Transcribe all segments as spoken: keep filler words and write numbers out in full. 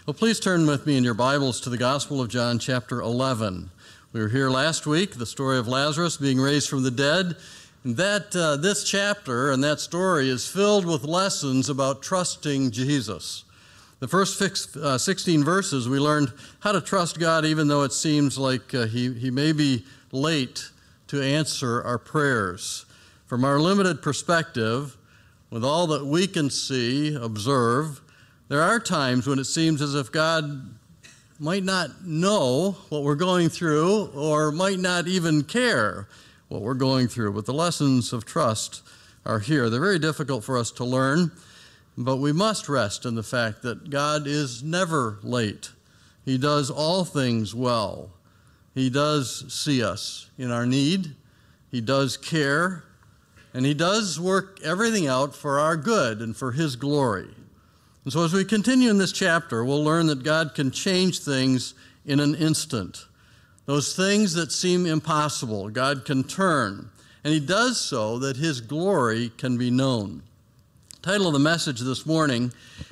Well, please turn with me in your Bibles to the Gospel of John, chapter eleven. We were here last week, the story of Lazarus being raised from the dead. And that uh, this chapter and that story is filled with lessons about trusting Jesus. The first six, uh, sixteen verses, we learned how to trust God even though it seems like uh, he, he may be late to answer our prayers. From our limited perspective, with all that we can see, observe, there are times when it seems as if God might not know what we're going through or might not even care what we're going through. But the lessons of trust are here. They're very difficult for us to learn, but we must rest in the fact that God is never late. He does all things well. He does see us in our need. He does care, and he does work everything out for our good and for his glory. And so as we continue in this chapter, we'll learn that God can change things in an instant. Those things that seem impossible, God can turn, and he does so that his glory can be known. The title of the message this morning,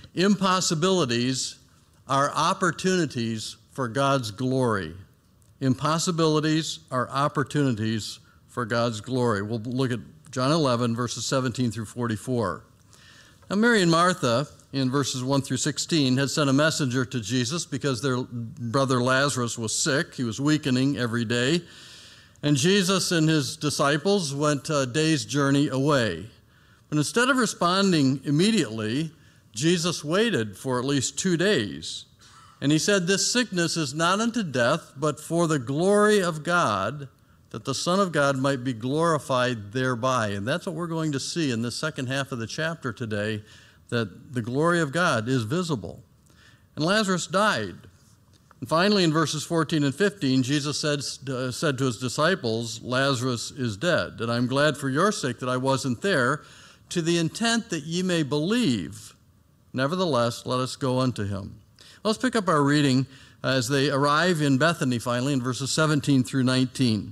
Impossibilities Are Opportunities for God's Glory. Impossibilities are opportunities for God's glory. We'll look at John eleven, verses seventeen through forty-four. Now, Mary and Martha, in verses one through sixteen, had sent a messenger to Jesus because their brother Lazarus was sick. He was weakening every day. And Jesus and his disciples went a day's journey away. But instead of responding immediately, Jesus waited for at least two days. And he said, "This sickness is not unto death, but for the glory of God, that the Son of God might be glorified thereby." And that's what we're going to see in this second half of the chapter today, that the glory of God is visible. And Lazarus died. And finally, in verses fourteen and fifteen, Jesus said, uh, said to his disciples, "Lazarus is dead, and I'm glad for your sake that I wasn't there, to the intent that ye may believe. Nevertheless, let us go unto him." Let's pick up our reading as they arrive in Bethany finally in verses seventeen through nineteen.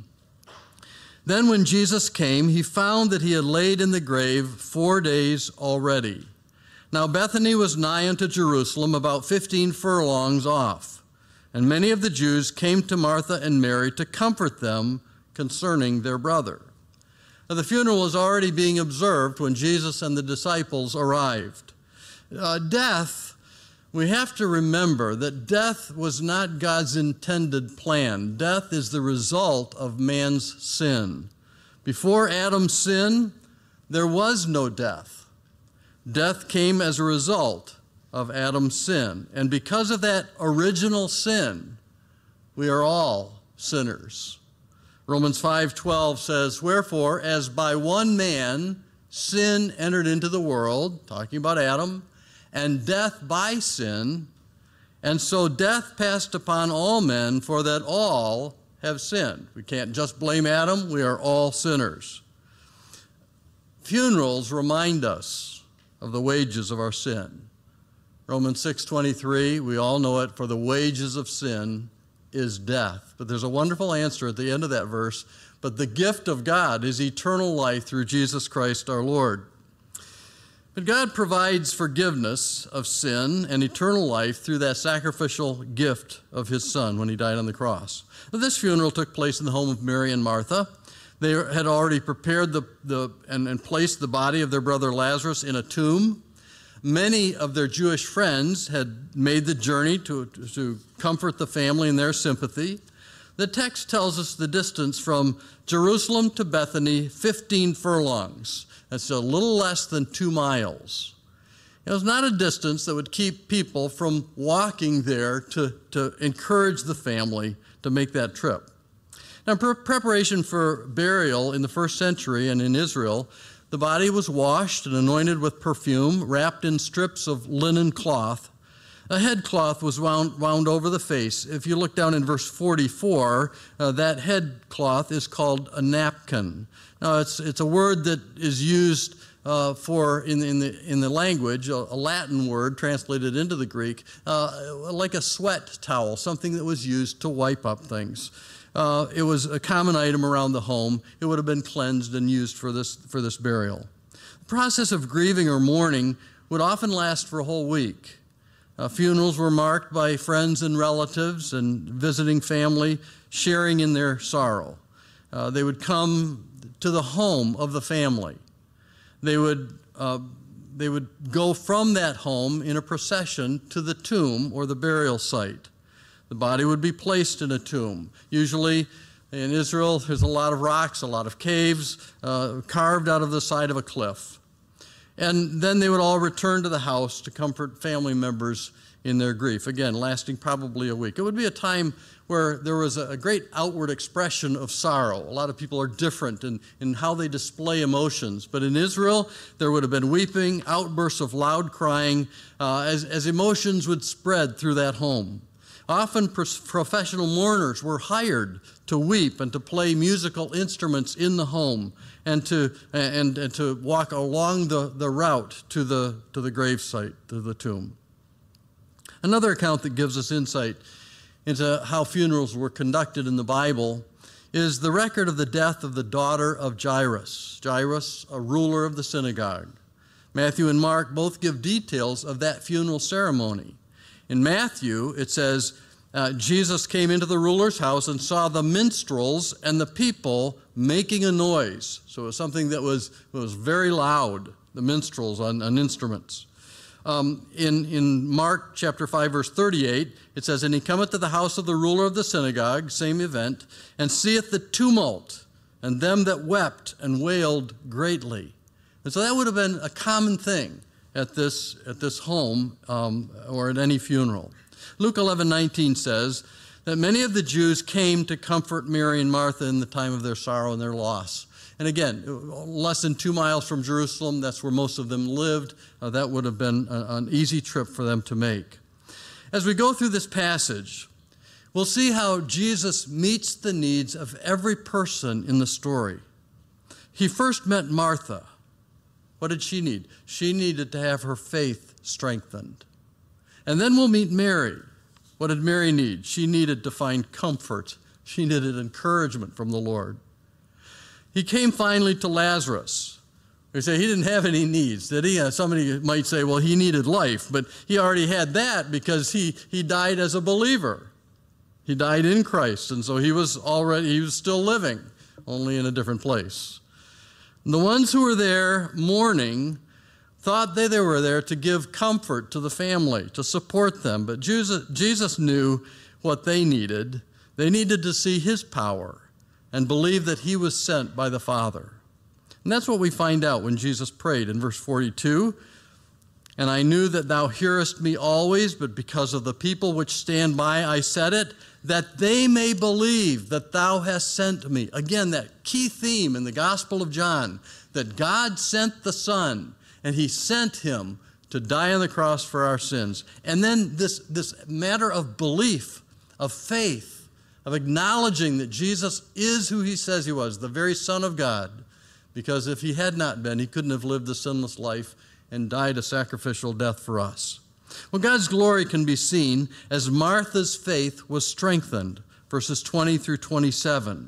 "Then when Jesus came, he found that he had laid in the grave four days already. Now Bethany was nigh unto Jerusalem, about fifteen furlongs off. And many of the Jews came to Martha and Mary to comfort them concerning their brother." Now, the funeral was already being observed when Jesus and the disciples arrived. Uh, death, we have to remember that death was not God's intended plan. Death is the result of man's sin. Before Adam's sin, there was no death. Death came as a result of Adam's sin. And because of that original sin, we are all sinners. Romans five twelve says, "Wherefore, as by one man sin entered into the world," talking about Adam, "and death by sin, and so death passed upon all men, for that all have sinned." We can't just blame Adam. We are all sinners. Funerals remind us of the wages of our sin. Romans six twenty-three, we all know it, "For the wages of sin is death." But there's a wonderful answer at the end of that verse. "But the gift of God is eternal life through Jesus Christ our Lord." But God provides forgiveness of sin and eternal life through that sacrificial gift of his Son when he died on the cross. Now, this funeral took place in the home of Mary and Martha. They had already prepared the, the and, and placed the body of their brother Lazarus in a tomb. Many of their Jewish friends had made the journey to, to comfort the family in their sympathy. The text tells us the distance from Jerusalem to Bethany, fifteen furlongs. That's a little less than two miles. It was not a distance that would keep people from walking there to, to encourage the family to make that trip. Now, pre- preparation for burial in the first century and in Israel, the body was washed and anointed with perfume, wrapped in strips of linen cloth. A head cloth was wound, wound over the face. If you look down in verse forty-four, uh, that head cloth is called a napkin. Now, it's it's a word that is used uh, for in in the in the language, a, a Latin word translated into the Greek, uh, like a sweat towel, something that was used to wipe up things. Uh, it was a common item around the home. It would have been cleansed and used for this for this burial. The process of grieving or mourning would often last for a whole week. Uh, funerals were marked by friends and relatives and visiting family, sharing in their sorrow. Uh, they would come to the home of the family. They would, uh, they would go from that home in a procession to the tomb or the burial site. The body would be placed in a tomb. Usually in Israel, there's a lot of rocks, a lot of caves uh, carved out of the side of a cliff. And then they would all return to the house to comfort family members in their grief, again, lasting probably a week. It would be a time where there was a great outward expression of sorrow. A lot of people are different in, in how they display emotions. But in Israel, there would have been weeping, outbursts of loud crying, uh, as, as emotions would spread through that home. Often professional mourners were hired to weep and to play musical instruments in the home and to, and, and to walk along the, the route to the, to the gravesite, to the tomb. Another account that gives us insight into how funerals were conducted in the Bible is the record of the death of the daughter of Jairus. Jairus, a ruler of the synagogue. Matthew and Mark both give details of that funeral ceremony. In Matthew, it says, uh, Jesus came into the ruler's house and saw the minstrels and the people making a noise. So it was something that was, was very loud, the minstrels on, on instruments. Um, in, in Mark chapter five, verse thirty-eight, it says, and he cometh to the house of the ruler of the synagogue, same event, and seeth the tumult, and them that wept and wailed greatly. And so that would have been a common thing at this, at this home um, or at any funeral. Luke eleven nineteen says that many of the Jews came to comfort Mary and Martha in the time of their sorrow and their loss. And again, less than two miles from Jerusalem, that's where most of them lived. Uh, that would have been a, an easy trip for them to make. As we go through this passage, we'll see how Jesus meets the needs of every person in the story. He first met Martha. What did she need? She needed to have her faith strengthened. And then we'll meet Mary. What did Mary need? She needed to find comfort. She needed encouragement from the Lord. He came finally to Lazarus. We say he didn't have any needs, did he? Uh, somebody might say, well, he needed life, but he already had that because he, he died as a believer. He died in Christ, and so he was already, he was still living, only in a different place. And the ones who were there mourning thought they, they were there to give comfort to the family, to support them, but Jesus, Jesus knew what they needed. They needed to see his power and believe that he was sent by the Father. And that's what we find out when Jesus prayed in verse forty-two. And I knew that thou hearest me always, but because of the people which stand by, I said it, that they may believe that thou hast sent me. Again, that key theme in the Gospel of John, that God sent the Son, and he sent him to die on the cross for our sins. And then this, this matter of belief, of faith, of acknowledging that Jesus is who he says he was, the very Son of God, because if he had not been, he couldn't have lived the sinless life and died a sacrificial death for us. Well, God's glory can be seen as Martha's faith was strengthened, verses twenty through twenty-seven.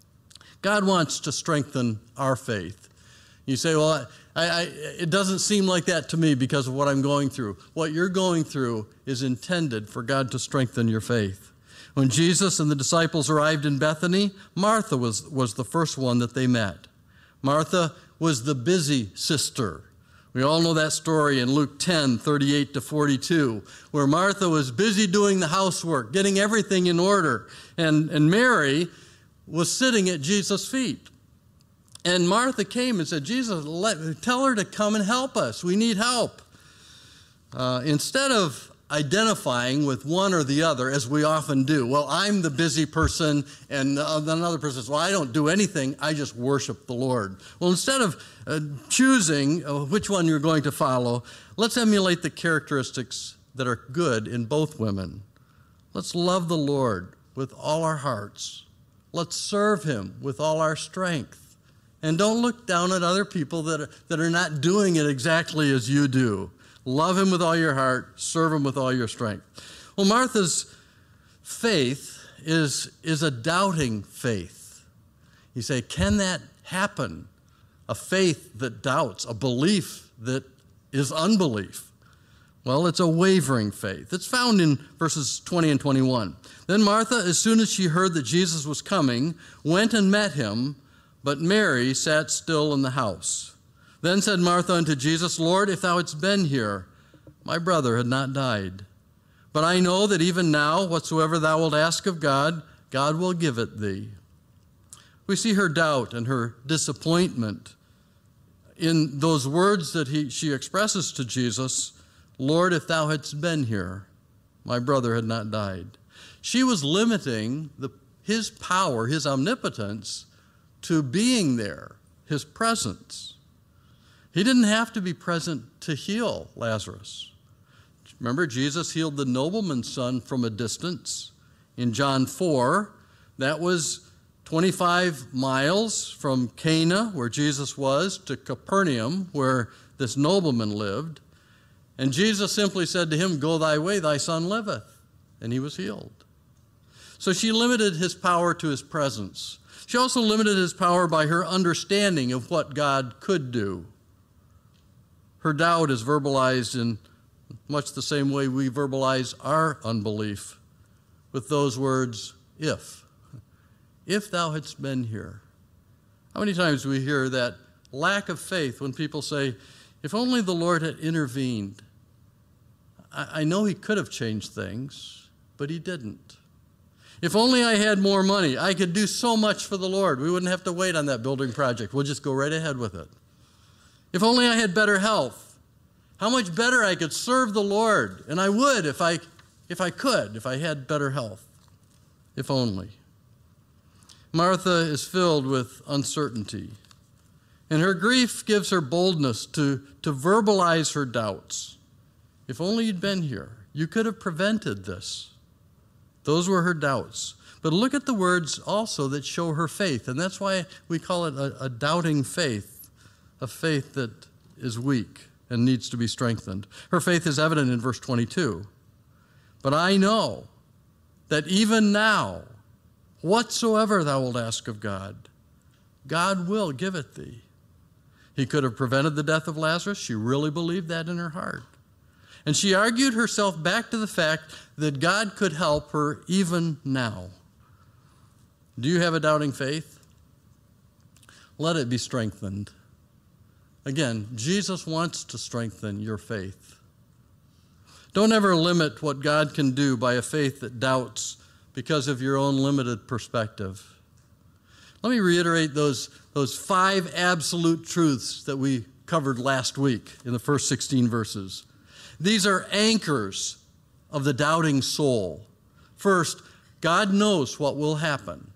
God wants to strengthen our faith. You say, well, I, I, it doesn't seem like that to me because of what I'm going through. What you're going through is intended for God to strengthen your faith. When Jesus and the disciples arrived in Bethany, Martha was, was the first one that they met. Martha was the busy sister. We all know that story in Luke ten, thirty-eight to forty-two, where Martha was busy doing the housework, getting everything in order, and, and Mary was sitting at Jesus' feet. And Martha came and said, Jesus, let, tell her to come and help us. We need help. Uh, instead of identifying with one or the other, as we often do. Well, I'm the busy person, and another person says, well, I don't do anything, I just worship the Lord. Well, instead of uh, choosing uh, which one you're going to follow, let's emulate the characteristics that are good in both women. Let's love the Lord with all our hearts. Let's serve him with all our strength. And don't look down at other people that are, that are not doing it exactly as you do. Love him with all your heart, serve him with all your strength. Well, Martha's faith is, is a doubting faith. You say, can that happen? A faith that doubts, a belief that is unbelief. Well, it's a wavering faith. It's found in verses twenty and twenty-one. Then Martha, as soon as she heard that Jesus was coming, went and met him, but Mary sat still in the house. Then said Martha unto Jesus, Lord, if thou hadst been here, my brother had not died. But I know that even now, whatsoever thou wilt ask of God, God will give it thee. We see her doubt and her disappointment in those words that he, she expresses to Jesus, Lord, if thou hadst been here, my brother had not died. She was limiting the, his power, his omnipotence, to being there, his presence. He didn't have to be present to heal Lazarus. Remember, Jesus healed the nobleman's son from a distance. In John four, that was twenty-five miles from Cana, where Jesus was, to Capernaum, where this nobleman lived. And Jesus simply said to him, go thy way, thy son liveth. And he was healed. So she limited his power to his presence. She also limited his power by her understanding of what God could do. Her doubt is verbalized in much the same way we verbalize our unbelief, with those words, if. If thou hadst been here. How many times do we hear that lack of faith when people say, if only the Lord had intervened. I, I know he could have changed things, but he didn't. If only I had more money, I could do so much for the Lord. We wouldn't have to wait on that building project. We'll just go right ahead with it. If only I had better health, how much better I could serve the Lord. And I would if I, if I could, if I had better health. If only. Martha is filled with uncertainty. And her grief gives her boldness to, to verbalize her doubts. If only you'd been here, you could have prevented this. Those were her doubts. But look at the words also that show her faith. And that's why we call it a, a doubting faith, a faith that is weak and needs to be strengthened. Her faith is evident in verse twenty-two. But I know that even now, whatsoever thou wilt ask of God, God will give it thee. He could have prevented the death of Lazarus. She really believed that in her heart. And she argued herself back to the fact that God could help her even now. Do you have a doubting faith? Let it be strengthened. Again, Jesus wants to strengthen your faith. Don't ever limit what God can do by a faith that doubts because of your own limited perspective. Let me reiterate those, those five absolute truths that we covered last week in the first sixteen verses. These are anchors of the doubting soul. First, God knows what will happen.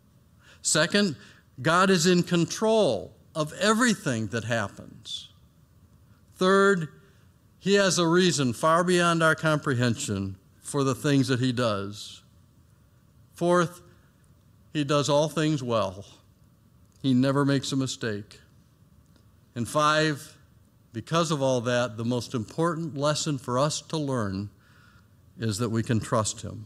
Second, God is in control of everything that happens. Third, he has a reason far beyond our comprehension for the things that he does. Fourth, he does all things well. He never makes a mistake. And five, because of all that, the most important lesson for us to learn is that we can trust him.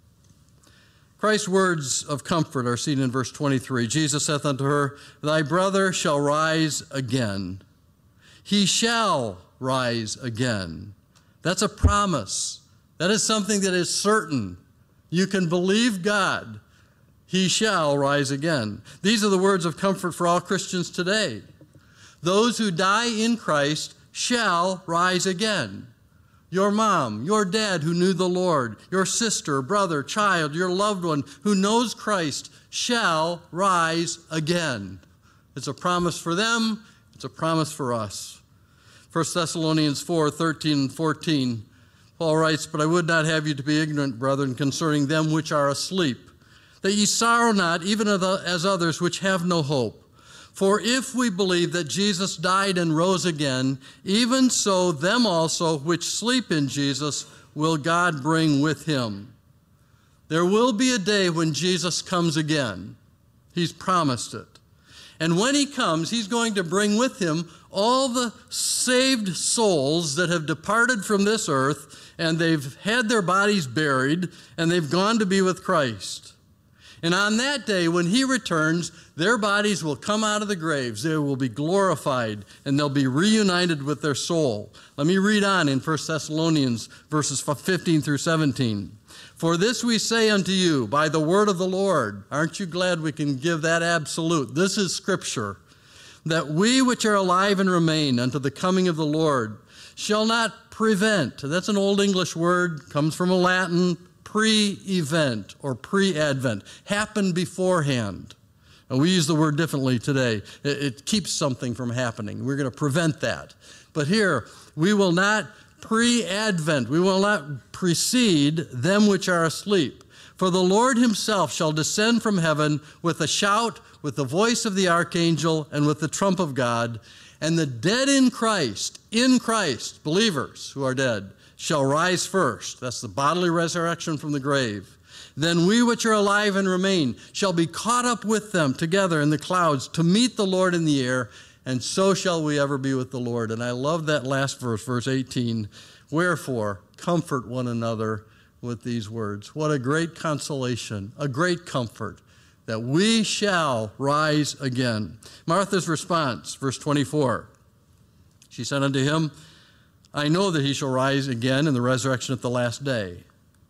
Christ's words of comfort are seen in verse twenty-three. Jesus saith unto her, thy brother shall rise again. He shall rise again. That's a promise. That is something that is certain. You can believe God. He shall rise again. These are the words of comfort for all Christians today. Those who die in Christ shall rise again. Your mom, your dad who knew the Lord, your sister, brother, child, your loved one who knows Christ shall rise again. It's a promise for them. It's a promise for us. First Thessalonians four, thirteen and fourteen, Paul writes, but I would not have you to be ignorant, brethren, concerning them which are asleep, that ye sorrow not, even as others which have no hope. For if we believe that Jesus died and rose again, even so them also which sleep in Jesus will God bring with him. There will be a day when Jesus comes again. He's promised it. And when he comes, he's going to bring with him all the saved souls that have departed from this earth, and they've had their bodies buried, and they've gone to be with Christ. And on that day, when he returns, their bodies will come out of the graves. They will be glorified, and they'll be reunited with their soul. Let me read on in First Thessalonians verses fifteen through seventeen. For this we say unto you by the word of the Lord. Aren't you glad we can give that absolute? This is Scripture. That we which are alive and remain unto the coming of the Lord shall not prevent. That's an Old English word, comes from a Latin, pre-event or pre-advent, happen beforehand. And we use the word differently today. It, it keeps something from happening. We're going to prevent that. But here, we will not pre-advent, we will not precede them which are asleep. For the Lord himself shall descend from heaven with a shout, with the voice of the archangel, and with the trump of God, and the dead in Christ, in Christ, believers who are dead, shall rise first. That's the bodily resurrection from the grave. Then we which are alive and remain shall be caught up with them together in the clouds to meet the Lord in the air, and so shall we ever be with the Lord. And I love that last verse, verse eighteen. Wherefore, comfort one another with these words. What a great consolation, a great comfort, that we shall rise again. Martha's response, verse twenty-four. She said unto him, I know that he shall rise again in the resurrection at the last day.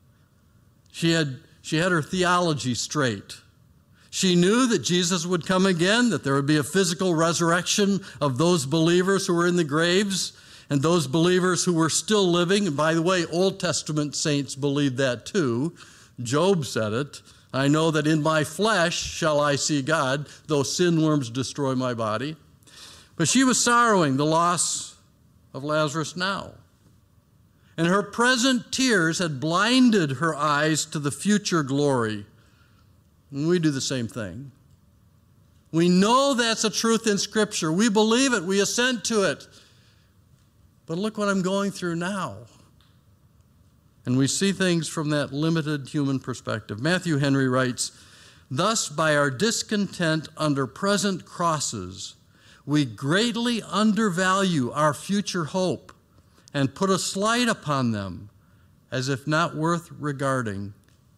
She had, she had her theology straight. She knew that Jesus would come again, that there would be a physical resurrection of those believers who were in the graves and those believers who were still living. And by the way, Old Testament saints believed that too. Job said it. I know that in my flesh shall I see God, though sin worms destroy my body. But she was sorrowing the loss of Lazarus now. And her present tears had blinded her eyes to the future glory. And we do the same thing. We know that's a truth in Scripture. We believe it. We assent to it. But look what I'm going through now. And we see things from that limited human perspective. Matthew Henry writes, thus by our discontent under present crosses, we greatly undervalue our future hope and put a slight upon them as if not worth regarding.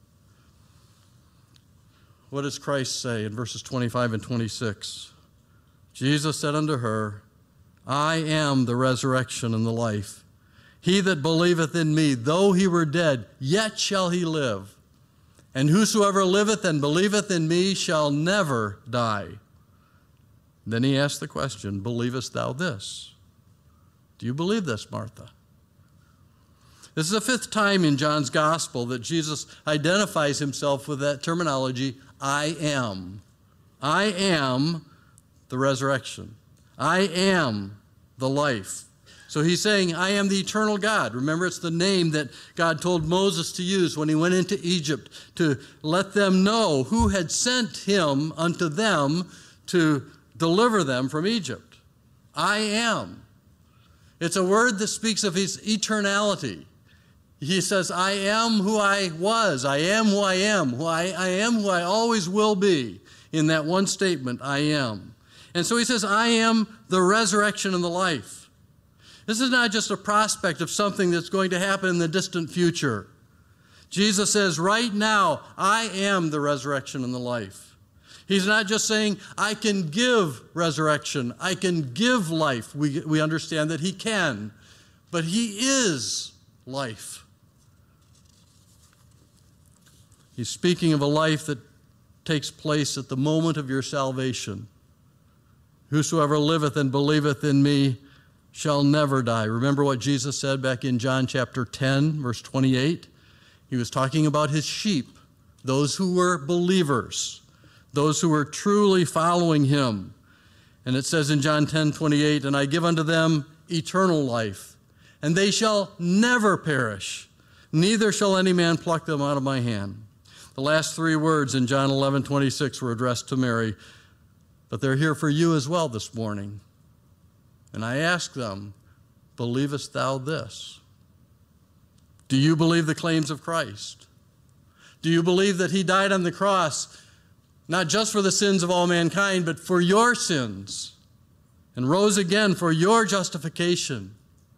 What does Christ say in verses twenty-five and twenty-six? Jesus said unto her, I am the resurrection and the life. He that believeth in me, though he were dead, yet shall he live. And whosoever liveth and believeth in me shall never die. Then he asked the question, believest thou this? Do you believe this, Martha? This is the fifth time in John's gospel that Jesus identifies himself with that terminology, I am. I am the resurrection. I am the life. So he's saying, I am the eternal God. Remember, it's the name that God told Moses to use when he went into Egypt to let them know who had sent him unto them to deliver them from Egypt. I am. It's a word that speaks of his eternality. He says, I am who I was. I am who I am. Who I, I am who I always will be. In that one statement, I am. And so he says, I am the resurrection and the life. This is not just a prospect of something that's going to happen in the distant future. Jesus says, right now, I am the resurrection and the life. He's not just saying, I can give resurrection, I can give life. We, we understand that he can, but he is life. He's speaking of a life that takes place at the moment of your salvation. Whosoever liveth and believeth in me shall never die. Remember what Jesus said back in John chapter ten, verse twenty-eight? He was talking about his sheep, those who were believers, those who were truly following him. And it says in John ten twenty-eight, and I give unto them eternal life, and they shall never perish, neither shall any man pluck them out of my hand. The last three words in John eleven twenty-six were addressed to Mary, but they're here for you as well this morning. And I ask them, believest thou this? Do you believe the claims of Christ? Do you believe that he died on the cross, not just for the sins of all mankind, but for your sins, and rose again for your justification?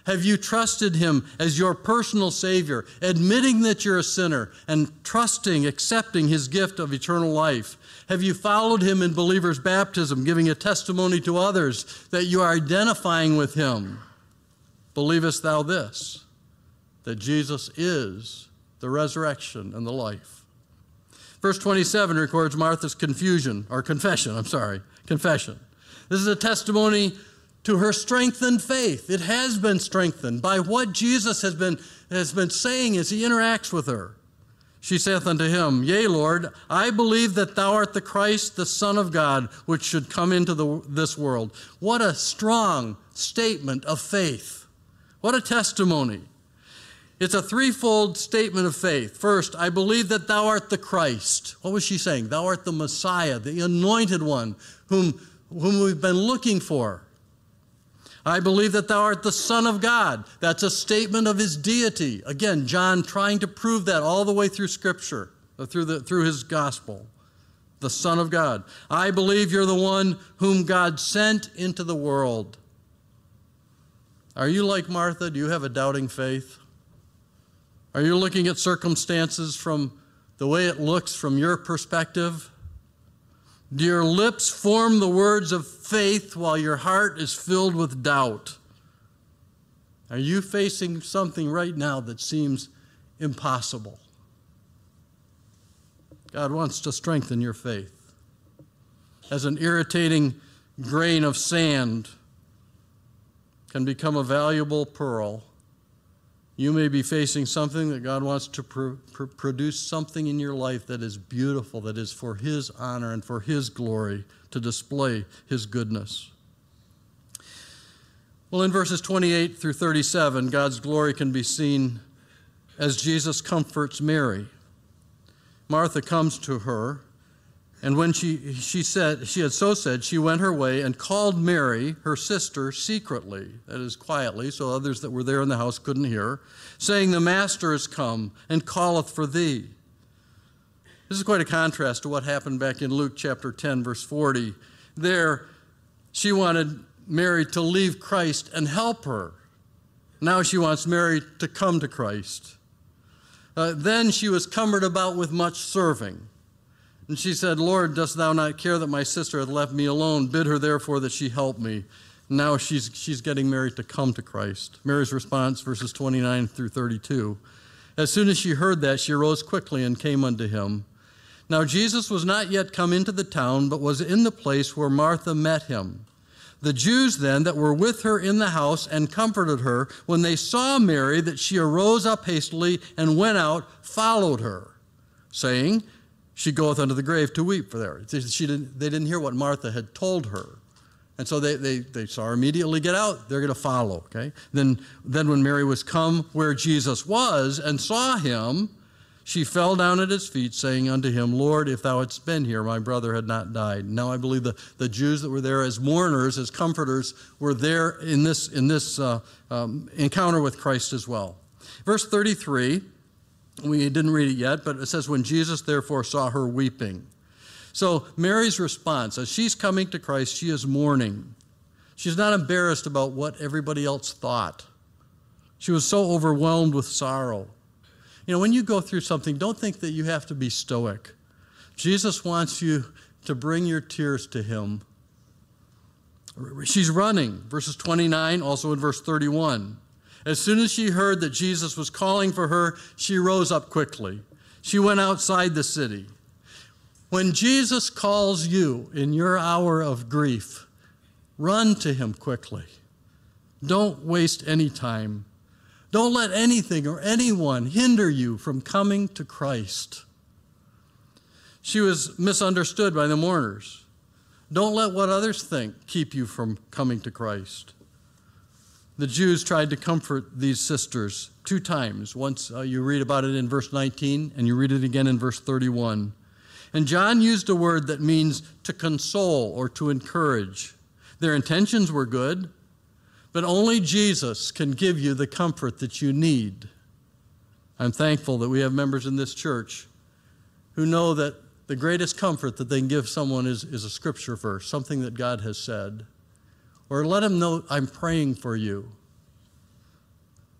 Have you trusted him as your personal Savior, admitting that you're a sinner and trusting, accepting his gift of eternal life? Have you followed him in believer's baptism, giving a testimony to others that you are identifying with him? Believest thou this, that Jesus is the resurrection and the life? Verse twenty-seven records Martha's confusion, or confession, I'm sorry, confession. This is a testimony to her strengthened faith. It has been strengthened by what Jesus has been, has been saying as he interacts with her. She saith unto him, Yea, Lord, I believe that thou art the Christ, the Son of God, which should come into the, this world. What a strong statement of faith. What a testimony. It's a threefold statement of faith. First, I believe that thou art the Christ. What was she saying? Thou art the Messiah, the anointed one, whom, whom we've been looking for. I believe that thou art the Son of God. That's a statement of his deity. Again, John trying to prove that all the way through Scripture, through, the, through his gospel. The Son of God. I believe you're the one whom God sent into the world. Are you like Martha? Do you have a doubting faith? Are you looking at circumstances from the way it looks from your perspective? Do your lips form the words of faith while your heart is filled with doubt? Are you facing something right now that seems impossible? God wants to strengthen your faith. As an irritating grain of sand can become a valuable pearl, you may be facing something that God wants to pr- pr- produce something in your life that is beautiful, that is for his honor and for his glory, to display his goodness. Well, in verses twenty-eight through thirty-seven, God's glory can be seen as Jesus comforts Mary. Martha comes to her, and when she, she said, she had so said, she went her way and called Mary, her sister, secretly, that is, quietly, so others that were there in the house couldn't hear, saying, The Master is come and calleth for thee. This is quite a contrast to what happened back in Luke chapter ten, verse forty. There, she wanted Mary to leave Christ and help her. Now she wants Mary to come to Christ. Uh, then she was cumbered about with much serving. And she said, Lord, dost thou not care that my sister hath left me alone? Bid her therefore that she help me. Now she's, she's getting Mary to come to Christ. Mary's response, verses twenty-nine through thirty-two. As soon as she heard that, she arose quickly and came unto him. Now Jesus was not yet come into the town, but was in the place where Martha met him. The Jews then that were with her in the house and comforted her, when they saw Mary, that she arose up hastily and went out, followed her, saying, She goeth unto the grave to weep for there. She didn't, they didn't hear what Martha had told her. And so they, they, they saw her immediately get out. They're going to follow, okay? Then, then when Mary was come where Jesus was and saw him, she fell down at his feet, saying unto him, Lord, if thou hadst been here, my brother had not died. Now I believe the, the Jews that were there as mourners, as comforters, were there in this, in this uh, um, encounter with Christ as well. Verse thirty-three, we didn't read it yet, but it says, when Jesus therefore saw her weeping. So Mary's response, as she's coming to Christ, she is mourning. She's not embarrassed about what everybody else thought. She was so overwhelmed with sorrow. You know, when you go through something, don't think that you have to be stoic. Jesus wants you to bring your tears to him. She's running, verses twenty-nine, also in verse thirty-one. As soon as she heard that Jesus was calling for her, she rose up quickly. She went outside the city. When Jesus calls you in your hour of grief, run to him quickly. Don't waste any time. Don't let anything or anyone hinder you from coming to Christ. She was misunderstood by the mourners. Don't let what others think keep you from coming to Christ. The Jews tried to comfort these sisters two times. Once uh, you read about it in verse nineteen, and you read it again in verse thirty-one. And John used a word that means to console or to encourage. Their intentions were good, but only Jesus can give you the comfort that you need. I'm thankful that we have members in this church who know that the greatest comfort that they can give someone is, is a scripture verse, something that God has said. Or let them know, I'm praying for you.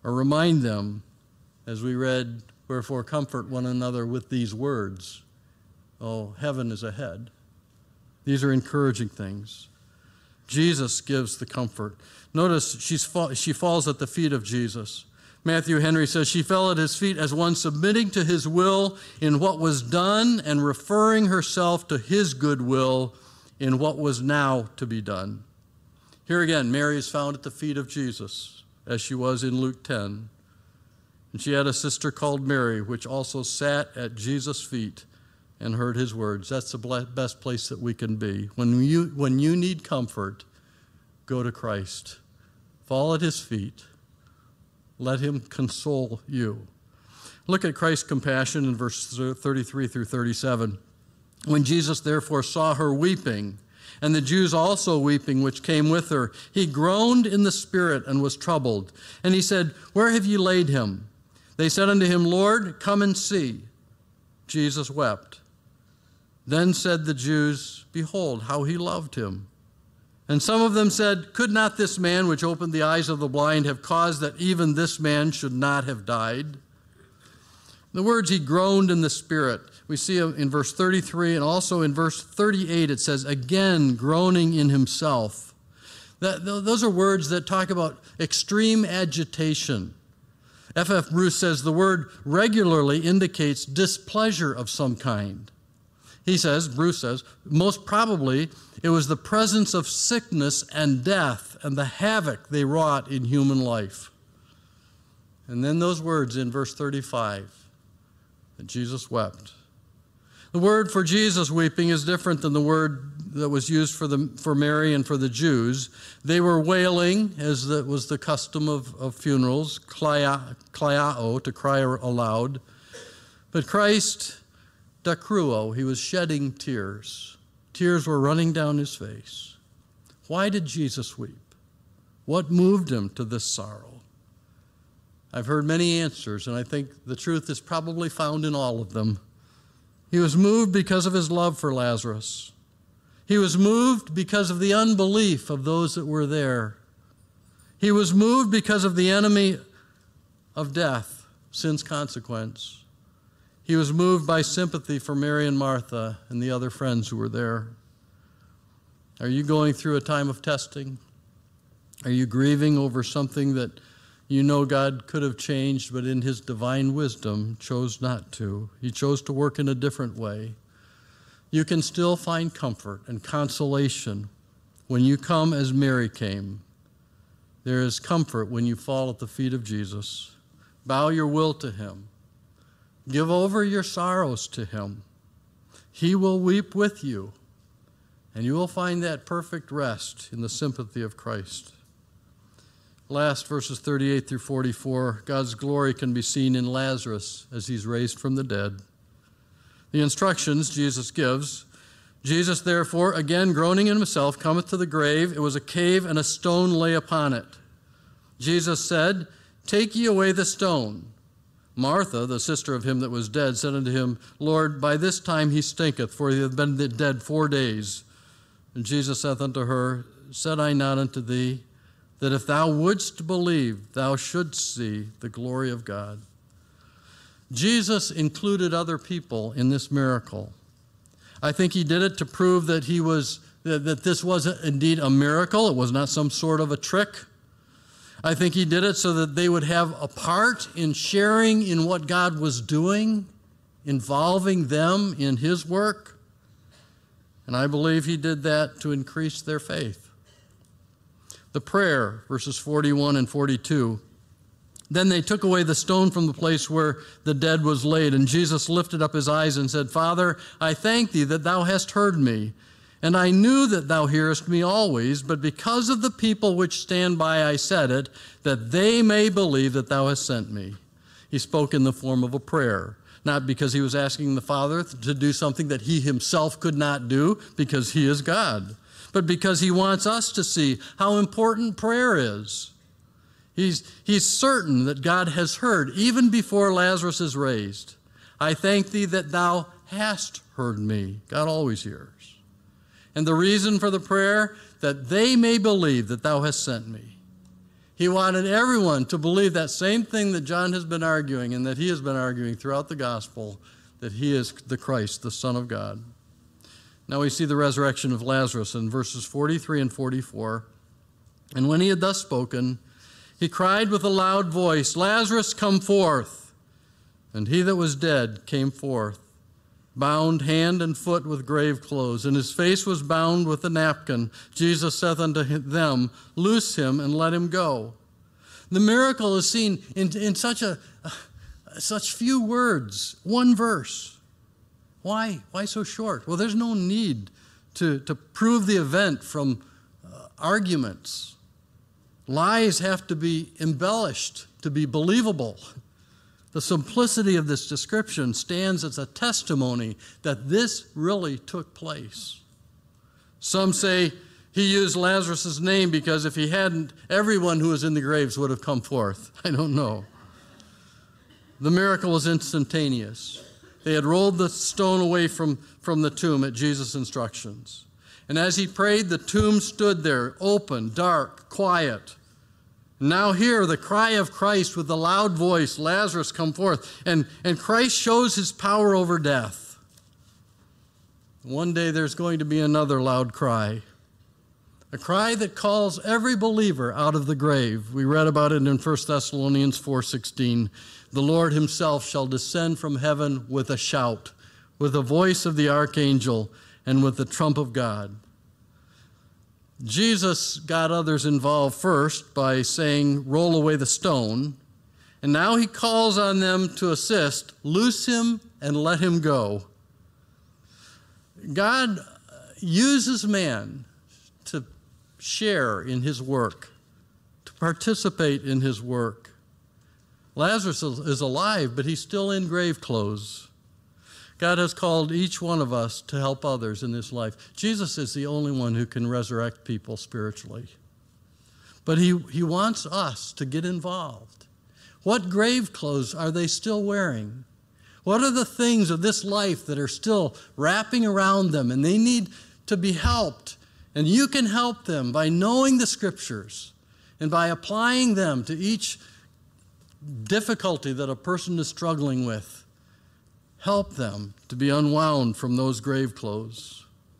or remind them, as we read, wherefore comfort one another with these words. Oh, heaven is ahead. These are encouraging things. Jesus gives the comfort. Notice she's fa- she falls at the feet of Jesus. Matthew Henry says she fell at his feet as one submitting to his will in what was done and referring herself to his good will in what was now to be done. Here again, Mary is found at the feet of Jesus, as she was in Luke ten. And she had a sister called Mary, which also sat at Jesus' feet and heard his words. That's the best place that we can be. When you, when you need comfort, go to Christ. Fall at his feet. Let him console you. Look at Christ's compassion in verse thirty-three through thirty-seven. When Jesus therefore saw her weeping, and the Jews also weeping which came with her, he groaned in the spirit and was troubled. And he said, Where have ye laid him? They said unto him, Lord, come and see. Jesus wept. Then said the Jews, Behold, how he loved him. And some of them said, Could not this man which opened the eyes of the blind have caused that even this man should not have died? The words he groaned in the spirit, we see in verse thirty-three and also in verse thirty-eight, it says, again, groaning in himself. That, those are words that talk about extreme agitation. F F Bruce says the word regularly indicates displeasure of some kind. He says, Bruce says, most probably it was the presence of sickness and death and the havoc they wrought in human life. And then those words in verse thirty-five, that Jesus wept. The word for Jesus weeping is different than the word that was used for, the, for Mary and for the Jews. They were wailing, as that was the custom of, of funerals, kliao, to cry aloud. But Christ, dakruo, he was shedding tears. Tears were running down his face. Why did Jesus weep? What moved him to this sorrow? I've heard many answers, and I think the truth is probably found in all of them. He was moved because of his love for Lazarus. He was moved because of the unbelief of those that were there. He was moved because of the enemy of death, sin's consequence. He was moved by sympathy for Mary and Martha and the other friends who were there. Are you going through a time of testing? Are you grieving over something that you know God could have changed, but in his divine wisdom chose not to? He chose to work in a different way. You can still find comfort and consolation when you come as Mary came. There is comfort when you fall at the feet of Jesus. Bow your will to him. Give over your sorrows to him. He will weep with you, and you will find that perfect rest in the sympathy of Christ. Last, verses thirty-eight through forty-four, God's glory can be seen in Lazarus as he's raised from the dead. The instructions Jesus gives, Jesus therefore, again groaning in himself, cometh to the grave. It was a cave, and a stone lay upon it. Jesus said, Take ye away the stone. Martha, the sister of him that was dead, said unto him, Lord, by this time he stinketh, for he hath been dead four days. And Jesus saith unto her, Said I not unto thee, that if thou wouldst believe, thou shouldst see the glory of God? Jesus included other people in this miracle. I think he did it to prove that he was that, that this was indeed a miracle. It was not some sort of a trick. I think he did it so that they would have a part in sharing in what God was doing, involving them in his work. And I believe he did that to increase their faith. The prayer, verses forty-one and forty-two. Then they took away the stone from the place where the dead was laid, and Jesus lifted up his eyes and said, Father, I thank thee that thou hast heard me, and I knew that thou hearest me always, but because of the people which stand by I said it, that they may believe that thou hast sent me. He spoke in the form of a prayer, not because he was asking the Father to do something that he himself could not do, because he is God, but because he wants us to see how important prayer is. He's, he's certain that God has heard even before Lazarus is raised. I thank thee that thou hast heard me. God always hears. And the reason for the prayer, that they may believe that thou hast sent me. He wanted everyone to believe that same thing that John has been arguing and that he has been arguing throughout the gospel, that he is the Christ, the Son of God. Now we see the resurrection of Lazarus in verses forty-three and forty-four. And when he had thus spoken, he cried with a loud voice, "Lazarus, come forth." And he that was dead came forth, bound hand and foot with grave clothes, and his face was bound with a napkin. Jesus saith unto them, "Loose him and let him go." The miracle is seen in, in such a uh, such few words, one verse. Why? Why so short? Well, there's no need to, to prove the event from uh, arguments. Lies have to be embellished to be believable. The simplicity of this description stands as a testimony that this really took place. Some say he used Lazarus' name because if he hadn't, everyone who was in the graves would have come forth. I don't know. The miracle was instantaneous. They had rolled the stone away from, from the tomb at Jesus' instructions. And as he prayed, the tomb stood there, open, dark, quiet. Now hear the cry of Christ with a loud voice, "Lazarus, come forth." And, and Christ shows his power over death. One day there's going to be another loud cry, a cry that calls every believer out of the grave. We read about it in First Thessalonians four sixteen. The Lord himself shall descend from heaven with a shout, with the voice of the archangel, and with the trump of God. Jesus got others involved first by saying, "Roll away the stone." And now he calls on them to assist. "Loose him and let him go." God uses man to share in his work, to participate in his work. Lazarus is alive, but he's still in grave clothes. God has called each one of us to help others in this life. Jesus is the only one who can resurrect people spiritually. But he, he wants us to get involved. What grave clothes are they still wearing? What are the things of this life that are still wrapping around them and they need to be helped? And you can help them by knowing the Scriptures and by applying them to each difficulty that a person is struggling with. Help them to be unwound from those grave clothes.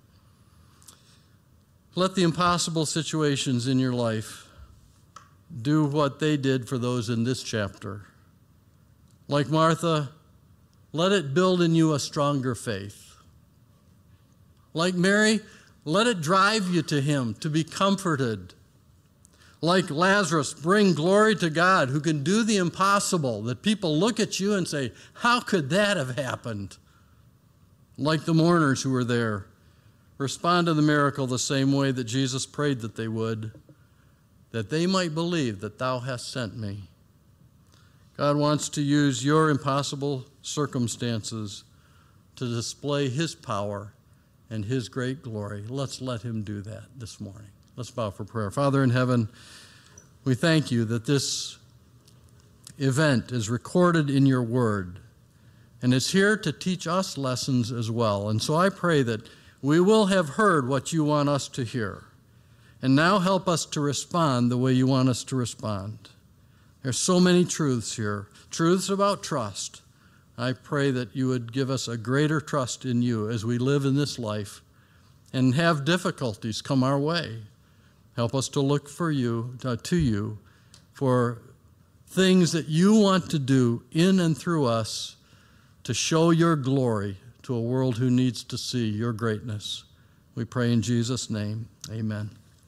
Let the impossible situations in your life do what they did for those in this chapter. Like Martha, let it build in you a stronger faith. Like Mary, let it drive you to him to be comforted. Like Lazarus, bring glory to God who can do the impossible, that people look at you and say, "How could that have happened?" Like the mourners who were there, respond to the miracle the same way that Jesus prayed that they would, that they might believe that thou hast sent me. God wants to use your impossible circumstances to display his power and his great glory. Let's let him do that this morning. Let's bow for prayer. Father in heaven, we thank you that this event is recorded in your word, and it's here to teach us lessons as well. And so I pray that we will have heard what you want us to hear, and now help us to respond the way you want us to respond. There's so many truths here, truths about trust. I pray that you would give us a greater trust in you as we live in this life and have difficulties come our way. Help us to look for you, uh, to you, for things that you want to do in and through us to show your glory to a world who needs to see your greatness. We pray in Jesus' name. Amen.